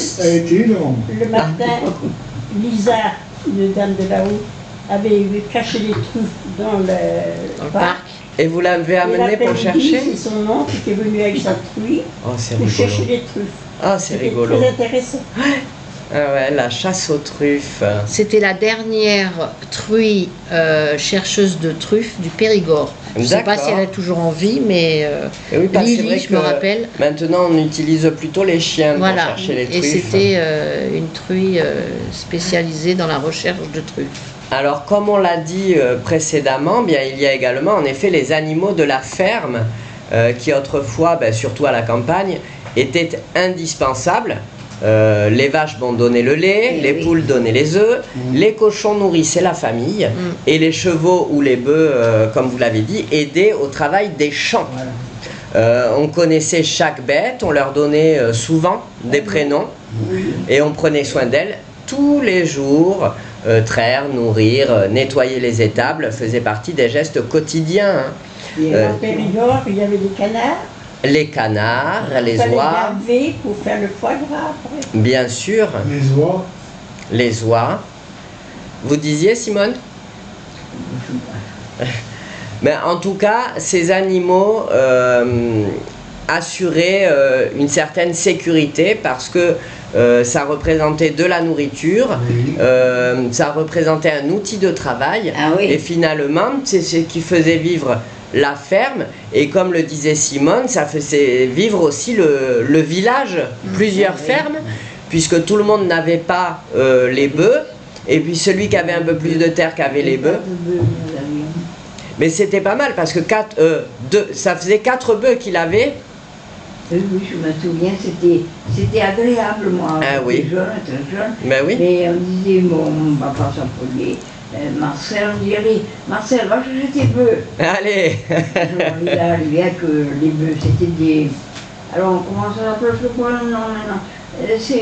Lisa, une dame de là-haut, avait caché les truffes dans le parc. Et vous l'avez amené pour chercher? C'est son oncle qui est venu avec sa truie pour chercher les truffes. Ah, c'est rigolo. Très intéressant. Ah ouais, la chasse aux truffes. C'était la dernière truie chercheuse de truffes du Périgord. Je ne sais pas si elle est toujours en vie, mais oui, Lily, je me rappelle. Maintenant, on utilise plutôt les chiens pour chercher les truffes. Et c'était une truie spécialisée dans la recherche de truffes. Alors, comme on l'a dit précédemment, bien, il y a également en effet les animaux de la ferme qui autrefois, surtout à la campagne, étaient indispensables. Les vaches donnaient le lait, les poules donnaient les œufs, les cochons nourrissaient la famille et les chevaux ou les bœufs, comme vous l'avez dit, aidaient au travail des champs. On connaissait chaque bête, on leur donnait souvent des prénoms et on prenait soin d'elles tous les jours. Traire, nourrir, nettoyer les étables faisait partie des gestes quotidiens. Hein. Et en Périgord, il y avait des canards. Les canards, les oies. Il fallait laver pour faire le foie gras après. Bien sûr. Les oies. Les oies. Vous disiez, Simone? Mais en tout cas, ces animaux assuraient une certaine sécurité parce que ça représentait de la nourriture, ça représentait un outil de travail et finalement, c'est ce qui faisait vivre la ferme et comme le disait Simone, ça faisait vivre aussi le village, plusieurs fermes puisque tout le monde n'avait pas les bœufs, et puis celui qui avait un peu plus de terre qui avait les bœufs. Mais c'était pas mal, parce que ça faisait 4 bœufs qu'il avait. Oui, je me souviens, c'était agréable, moi. Ah oui. Très jeune. Ben oui. Mais on disait, mon papa s'appelait Marcel, on dirait, Marcel, va chercher tes bœufs. Allez. Il arrivait que les bœufs, c'était des... Alors, comment ça s'appelle ce point? Non. C'est...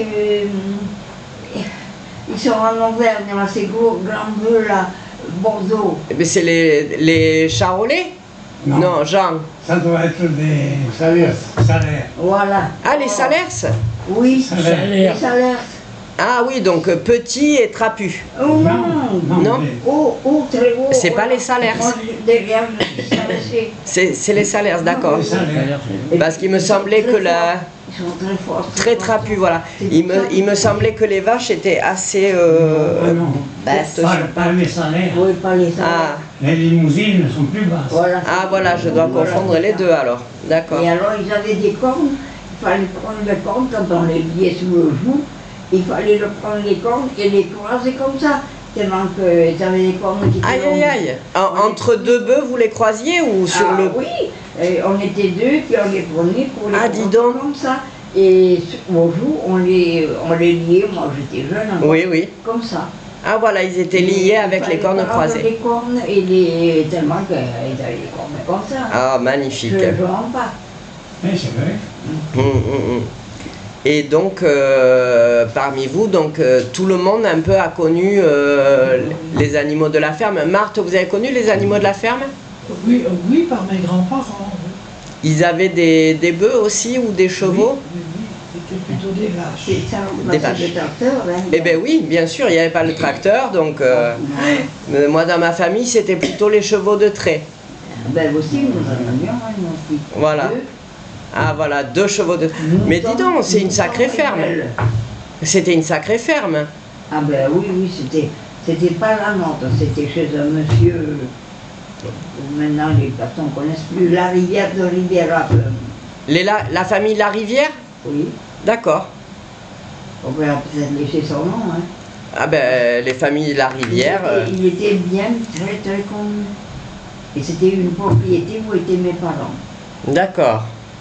ils sont en Auvergne, là, ces gros grands bœufs, là, Bordeaux. Mais c'est les charolais? Non, Jean. Ça doit être des salaires. Voilà. Ah, les salers? Oui, Salaires. les salaires. Ah oui, donc petit et trapu. Oh non. Non. Oh, très haut. C'est pas les salaires. Moi, derrière, C'est les salaires, d'accord. Les salaires. Parce qu'il me semblait que la... Ils sont très forts. Très trapu, voilà. Il me semblait que les vaches étaient assez... Non. basses. Pas les salaires. Oui, pas les salaires. Ah. Les limousines sont plus basses. Voilà. Ah voilà, je dois confondre les deux alors. D'accord. Et alors, ils avaient des cornes. Il fallait prendre les cornes quand on les liait sous le genou. Il fallait prendre les cornes et les croiser comme ça. Tellement qu'ils avaient des cornes qui étaient Aïe aïe aïe. Entre deux bœufs, vous les croisiez ou sur le... Oui, on était deux, puis on les prenait pour les dis donc. comme ça. Et au jour, on les liait, moi j'étais jeune encore, Oui. comme ça. Ah voilà, ils étaient liés avec les cornes croisées. Les cornes tellement qu'ils avaient les cornes comme ça. Ah, magnifique. Je ne rends pas. Oui, c'est vrai. Et donc, parmi vous, donc, tout le monde un peu a connu les animaux de la ferme. Marthe, vous avez connu les animaux de la ferme? Oui, par mes grands-parents. Ils avaient des bœufs aussi ou des chevaux? Oui, c'était plutôt des vaches. C'est ça, Des vaches. le tracteur. Hein, Eh bien oui, bien sûr, il n'y avait pas le tracteur, donc moi dans ma famille c'était plutôt les chevaux de trait. Ben aussi, nous en avions un aussi. Voilà. Ah voilà, 2 chevaux de trait. Mais dis donc, c'est une sacrée ferme. C'était une sacrée ferme. Ah ben oui, c'était pas la nôtre, c'était chez un monsieur, maintenant les personnes ne connaissent plus, la rivière de Rivierac. La famille La Rivière? Oui, D'accord. on peut peut-être laisser son nom. Hein. Ah ben, les familles La Rivière... Il était bien, très connu. Et c'était une propriété où étaient mes parents. D'accord.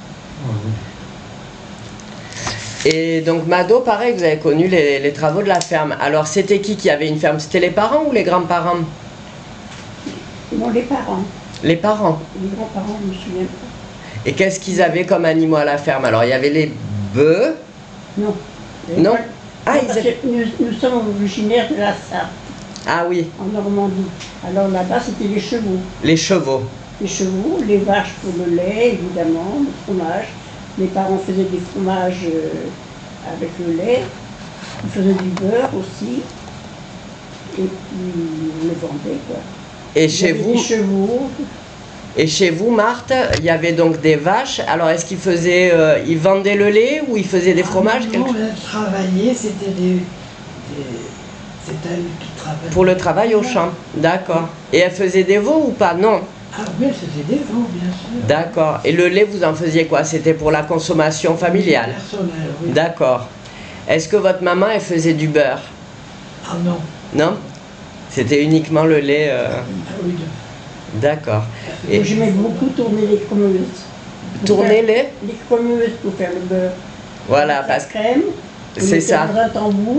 Et donc Mado, pareil, vous avez connu les travaux de la ferme. Alors c'était qui avait une ferme? C'était les parents ou les grands-parents? Non, les parents. Les parents. Les grands-parents, je me souviens pas. Et qu'est-ce qu'ils avaient comme animaux à la ferme? Alors il y avait les bœufs. Non. Non. Ah, Parce que nous sommes originaires de la Sarthe, Ah oui, en Normandie. Alors là-bas, c'était les chevaux. les chevaux. Les chevaux, les vaches pour le lait, évidemment, le fromage. Mes parents faisaient des fromages avec le lait. Ils faisaient du beurre aussi. Et puis, ils le vendaient, quoi. Et chez Il y avait vous, des chevaux. et chez vous, Marthe, il y avait donc des vaches. Alors est-ce qu'ils faisaient, ils vendaient le lait ou ils faisaient des fromages? Non, elle travaillait, c'était c'est elle qui travaillait. Pour le travail au champ, d'accord. Et elle faisait des veaux ou pas? Non. Ah oui, elle faisait des veaux, bien sûr. D'accord. Et le lait, vous en faisiez quoi? C'était pour la consommation familiale? Personnel, oui. D'accord. Est-ce que votre maman, elle faisait du beurre? Ah non. Non? C'était uniquement le lait. Ah oui, D'accord. Et j'aimais beaucoup tourner les cremeuses. Tourner les? Les cremeuses pour faire le beurre. Voilà, La parce que crème. c'est ça. Dans un tambour,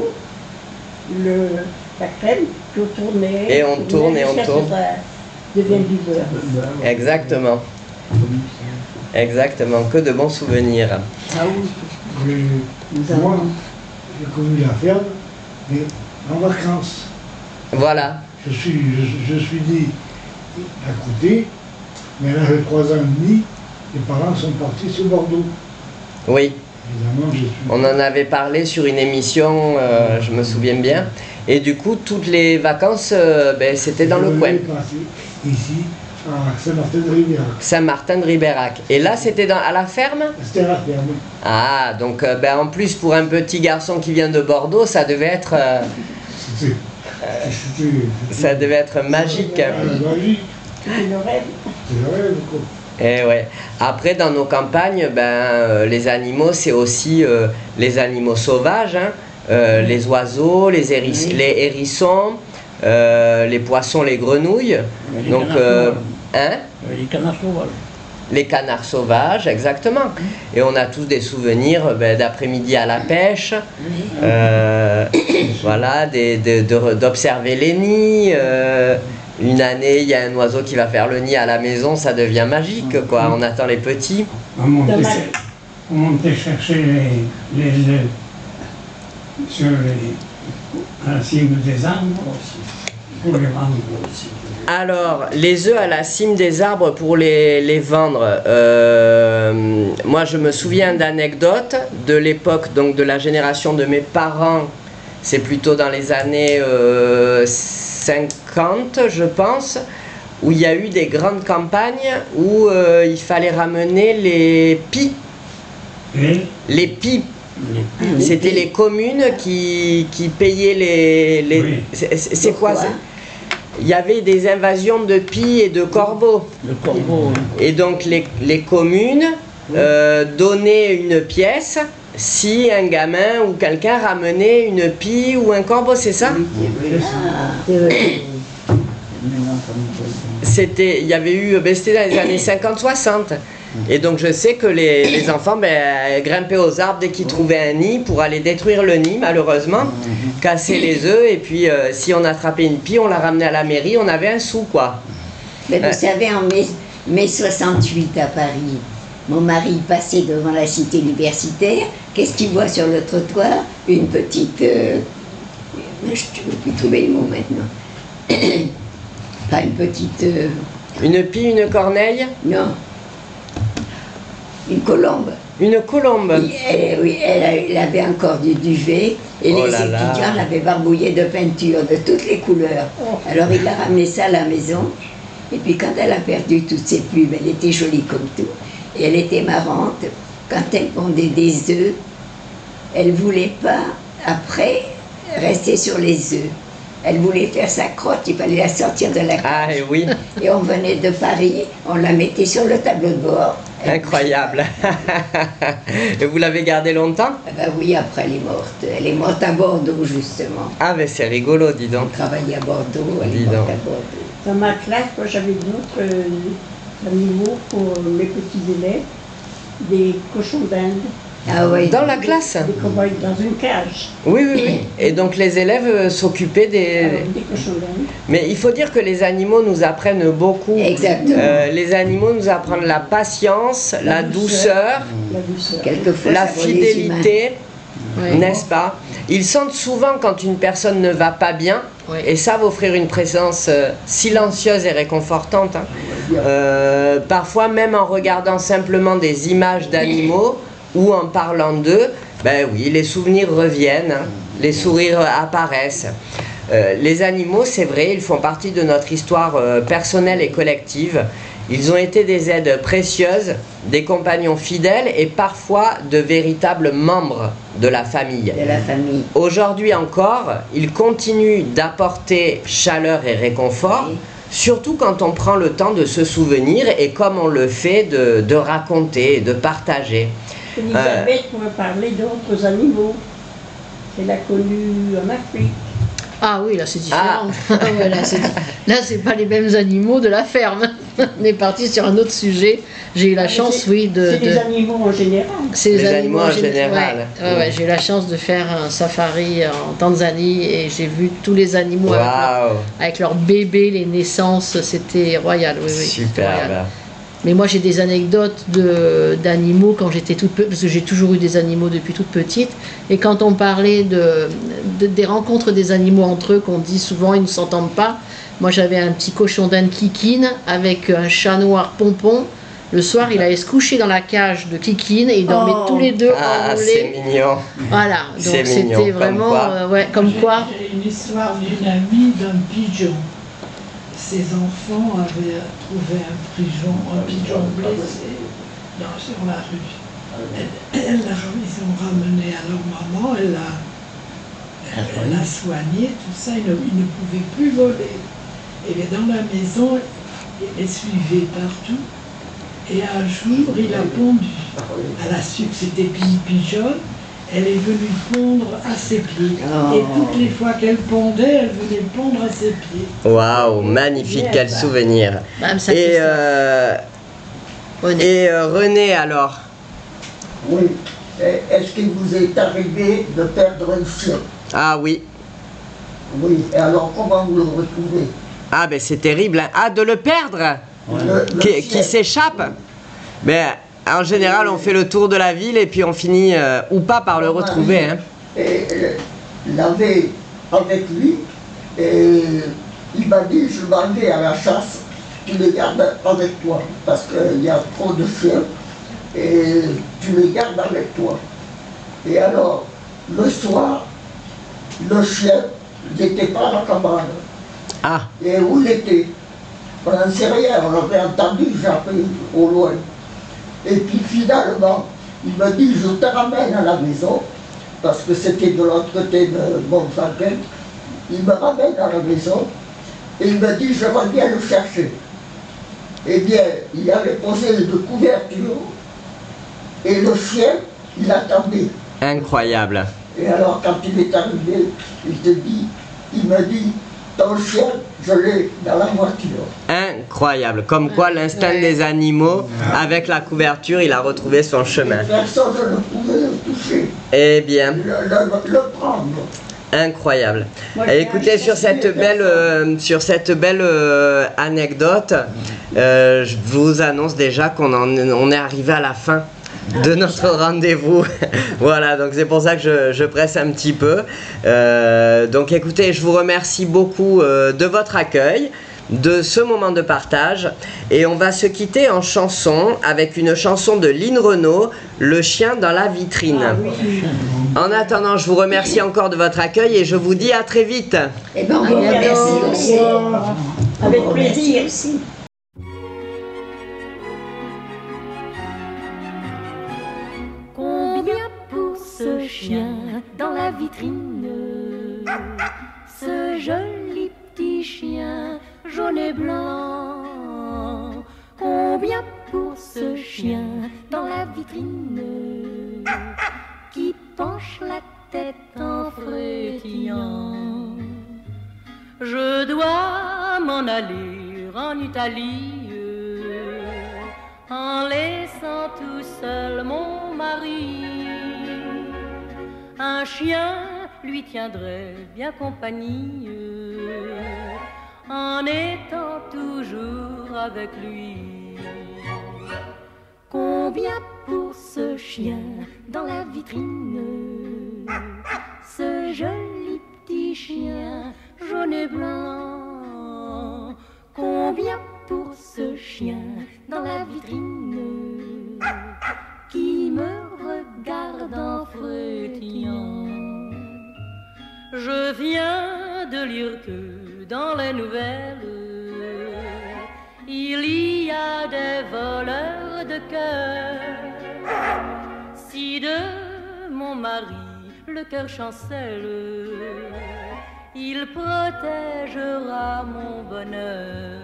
la crème, puis on tournait. Et on tourne et on jusqu'à ce tourne. que ça devienne du beurre. Exactement. Exactement. Que de bons souvenirs. Ah oui. Moi, j'ai connu la ferme, mais en vacances. Voilà. Je suis né à côté, mais à l'âge de 3 ans et demi, les parents sont partis sur Bordeaux. Oui. Évidemment, je suis... On en avait parlé sur une émission, je me souviens bien. Et du coup, toutes les vacances, c'était dans le coin. Ici, à Saint-Martin-de-Ribérac. Saint-Martin-de-Ribérac. Et là, c'était à la ferme? C'était à la ferme. Ah, donc en plus, pour un petit garçon qui vient de Bordeaux, ça devait être... ça devait être magique. Magique. C'était le rêve. C'est le rêve, quoi. Et ouais. Après, dans nos campagnes, les animaux, c'est aussi les animaux sauvages, hein, les oiseaux, les hérissons, les poissons, les grenouilles. Les Donc, les canards sauvages. Les canards sauvages, exactement. Et on a tous des souvenirs d'après-midi à la pêche, voilà, d'observer les nids. Une année, il y a un oiseau qui va faire le nid à la maison, ça devient magique, quoi. On attend les petits. On montait chercher les œufs à la cime des arbres pour les vendre. Alors, les œufs à la cime des arbres pour les vendre, moi je me souviens d'anecdotes de l'époque, donc de la génération de mes parents, c'est plutôt dans les années 50 je pense, où il y a eu des grandes campagnes où il fallait ramener les pies. Les pies. C'était les communes qui payaient les... Oui. C'est quoi ça? Il y avait des invasions de pies et de corbeaux. Le corbeau, oui. Et donc les communes donnaient une pièce si un gamin ou quelqu'un ramenait une pie ou un corbeau, c'est ça? C'était, il y avait eu, c'était dans les années 50-60. Et donc je sais que les enfants grimpaient aux arbres dès qu'ils trouvaient un nid pour aller détruire le nid, malheureusement, casser les œufs, et puis si on attrapait une pie, on la ramenait à la mairie, on avait un sou, quoi. Mais vous savez, en mai 68 à Paris, mon mari passait devant la cité universitaire, qu'est-ce qu'il voit sur le trottoir? Une petite... je ne peux plus trouver le mot maintenant. Pas une petite... Une pie, une corneille? Non. Une colombe. Une colombe? Oui, elle avait encore du duvet et les étudiants l'avaient barbouillée de peinture de toutes les couleurs. Alors il a ramené ça à la maison et puis quand elle a perdu toutes ses plumes, elle était jolie comme tout et elle était marrante. Quand elle pondait des œufs, elle ne voulait pas après rester sur les œufs. Elle voulait faire sa crotte, il fallait la sortir de la cage. Ah oui. Et on venait de Paris, on la mettait sur le tableau de bord. Incroyable. Et vous l'avez gardée longtemps? Oui, après elle est morte. Elle est morte à Bordeaux, justement. Ah, mais c'est rigolo, dis donc. Elle travaillait à Bordeaux, elle est morte à Bordeaux. Dans ma classe, moi j'avais d'autres animaux pour mes petits élèves, des cochons d'Inde. Ah oui. Dans la classe? Des cobayes dans une cage. Oui, oui, oui. Et donc les élèves s'occupaient des cochons d'Inde. Mais il faut dire que les animaux nous apprennent beaucoup. Exactement. Les animaux nous apprennent la patience, la douceur, quelquefois, la fidélité, n'est-ce pas? Ils sentent souvent quand une personne ne va pas bien, et savent offrir une présence silencieuse et réconfortante. Hein. Parfois même en regardant simplement des images d'animaux, ou en parlant d'eux, oui, les souvenirs reviennent, hein, les sourires apparaissent. Les animaux, c'est vrai, ils font partie de notre histoire personnelle et collective. Ils ont été des aides précieuses, des compagnons fidèles et parfois de véritables membres de la famille. Aujourd'hui encore, ils continuent d'apporter chaleur et réconfort, surtout quand on prend le temps de se souvenir et comme on le fait de raconter, de partager. Elisabeth pourrait parler d'autres animaux qu'elle a connus en Afrique. Ah oui, là c'est différent. Ouais, là c'est pas les mêmes animaux de la ferme. On est parti sur un autre sujet. J'ai eu la chance, oui, de... C'est des animaux en général. C'est des animaux en général. Ouais, j'ai eu la chance de faire un safari en Tanzanie et j'ai vu tous les animaux avec leurs bébés, les naissances. C'était royal. Oui, super. Mais moi j'ai des anecdotes d'animaux quand j'étais toute petite, parce que j'ai toujours eu des animaux depuis toute petite, et quand on parlait des rencontres des animaux entre eux, qu'on dit souvent ils ne s'entendent pas, moi j'avais un petit cochon d'Inde Kikine avec un chat noir Pompon. Le soir il allait se coucher dans la cage de Kikine et ils dormaient tous les deux enroulés. C'est mignon. Voilà, donc c'était vraiment comme quoi. J'ai une histoire d'une amie d'un pigeon. Ses enfants avaient trouvé un pigeon blessé sur la rue. Ils ont ramené à leur maman, elle l'a soigné, tout ça, il ne pouvait plus voler. Et dans la maison, il les suivait partout. Et un jour, il a pondu. Elle a su que c'était une pigeonne. Elle est venue pondre à ses pieds. Et toutes les fois qu'elle pondait, elle venait pondre à ses pieds. Waouh, magnifique, quel souvenir. Et René alors? Oui. Est-ce qu'il vous est arrivé de perdre un chien? Ah oui. Oui. Et alors comment vous le retrouvez? Ah ben c'est terrible. Hein. Ah, de le perdre? Qui s'échappe? Ben, en général, on fait le tour de la ville et puis on finit, ou pas, par le retrouver. Hein. Et l'avait avec lui, et il m'a dit, je m'en vais à la chasse, tu les gardes avec toi, parce qu'il y a trop de chiens, et tu les gardes avec toi. Et alors, le soir, le chien n'était pas à la cabane. Ah. Et où il était? On n'en sait rien, on avait entendu japper au loin. Et puis finalement, il me dit, je te ramène à la maison, parce que c'était de l'autre côté de Montfalquet. Il me ramène à la maison, et il me dit, je reviens le chercher. Eh bien, il avait posé une couverture, et le chien, il attendait. Incroyable. Et alors, quand il est arrivé, il me dit, ton chien, je l'ai dans la voiture. Incroyable. Comme quoi l'instinct des animaux, avec la couverture, il a retrouvé son chemin. Personne ne pouvait le toucher. Eh bien. Le prendre. Incroyable. Écoutez, sur cette belle anecdote, je vous annonce déjà on est arrivé à la fin de notre rendez-vous. Voilà, donc c'est pour ça que je presse un petit peu. Donc écoutez, je vous remercie beaucoup de votre accueil, de ce moment de partage, et on va se quitter en chanson avec une chanson de Line Renaud, Le chien dans la vitrine. Ah, oui. En attendant, je vous remercie encore de votre accueil et je vous dis à très vite. Eh bien, on vous remercie aussi. Avec plaisir aussi. Combien pour ce chien dans la vitrine? Ce joli petit chien jaune et blanc. Combien pour ce chien dans la vitrine qui penche la tête en frétillant? Je dois m'en aller en Italie en laissant tout seul mon mari. Un chien lui tiendrait bien compagnie en étant toujours avec lui. Combien pour ce chien dans la vitrine? Ce joli petit chien jaune et blanc. Combien pour ce chien dans la vitrine qui me regarde en frétillant? Je viens de lire que dans les nouvelles il y a des voleurs de cœur. Si de mon mari le cœur chancelle, il protégera mon bonheur.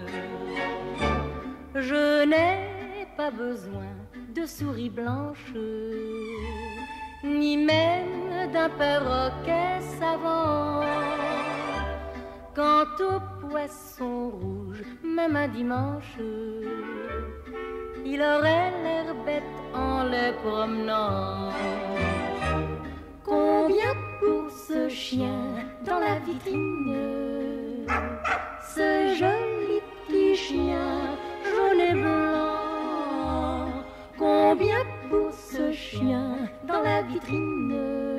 Je n'ai pas besoin de souris blanches, ni même d'un perroquet savant. Quant au poisson rouge, même un dimanche, il aurait l'air bête en les promenant. Combien pour ce chien dans la vitrine? Ce joli petit chien jaune et blanc. Combien pour ce chien dans la vitrine?